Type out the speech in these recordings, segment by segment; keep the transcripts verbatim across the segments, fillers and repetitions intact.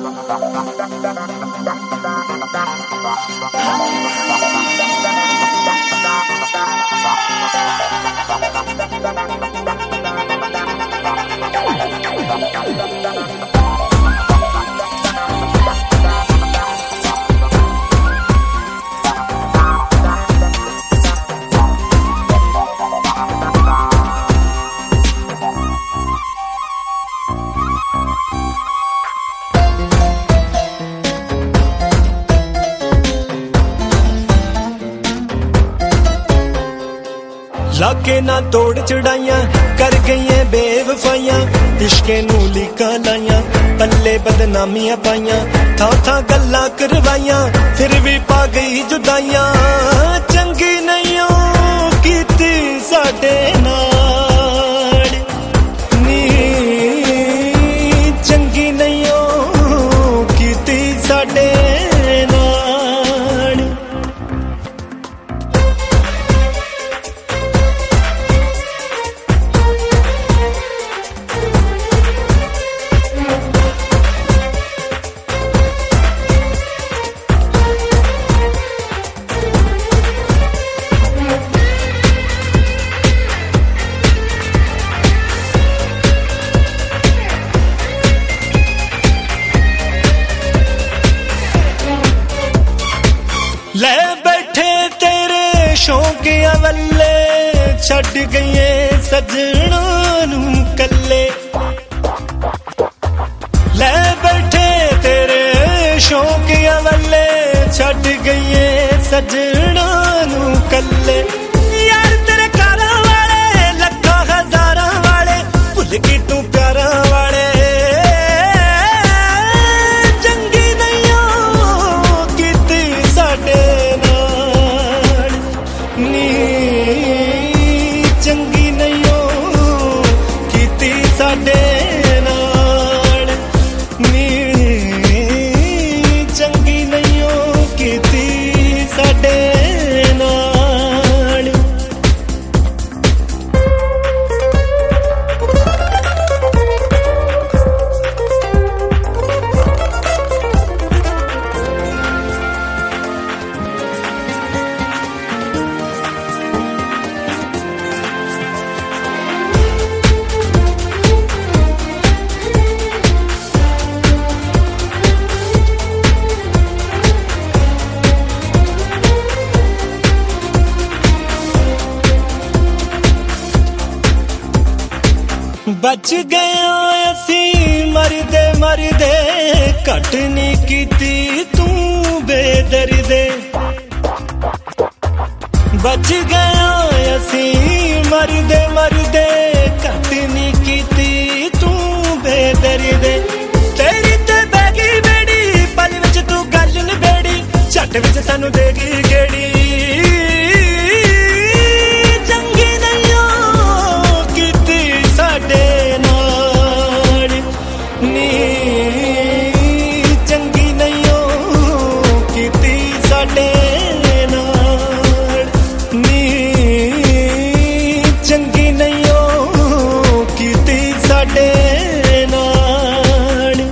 लाके ना तोड़ चढ़ाइया कर गई बेवफाइया इश्के नू लीका लाइया पल्ले बदनामियां पाइया था था गल्ला करवाइया फिर भी पा गई जुदाइया चंगी नहीं कीती साडे नाल नी चंगी नहीं कीती साडे ले बैठे तेरे शौकिया वल्ले छड़ गई सजना नू कल्ले ले बैठे तेरे शौकिया वल्ले छड़ गई सजना नू कल्ले यार तेरे कारा वाले लखा हजारा वाले भुल गई तू प्यारा वाले चंगी नहीं कीती साडे नाल नी चंगी नहीं कीती साडे नाल बच गया असी मरदे मरदे घट नहीं कीती तू बेदर्दे बच गया असी मरदे मरदे घट नहीं कीती तू बेदर्दे तेरी ते बैगी बेड़ी पल विच तू गल नबेड़ी झट विच सानू देगी गेड़ी चंगी नहीं कीती साडे नाल नी चंगी नहीं कीती साडे नाल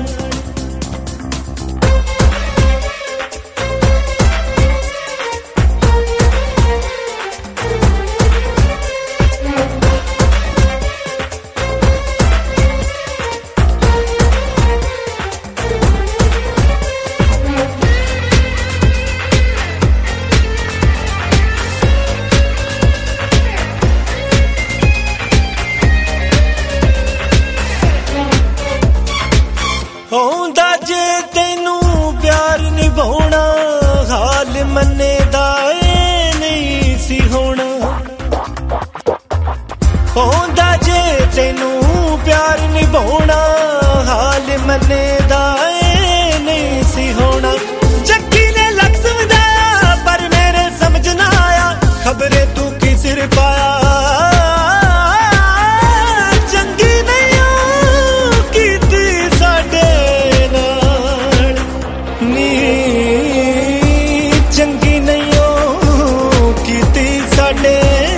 होंदा जे तेनू प्यार निभाउणा हाल मन्ने दा नहीं सी होना होंदा जे तेनू प्यार निभाउणा हाल मन्ने दा नहीं सी होना जक्की ने लग समझाया पर मेरे समझ ना आया खबरे तू की सिर पाया चंगी नहीं कीती साडे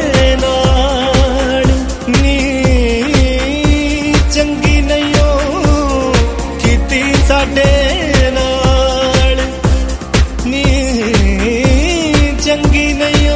नाल नी चंगी नहीं कीती साडे ਨੀ ਚੰਗੀ ਨਹੀਂ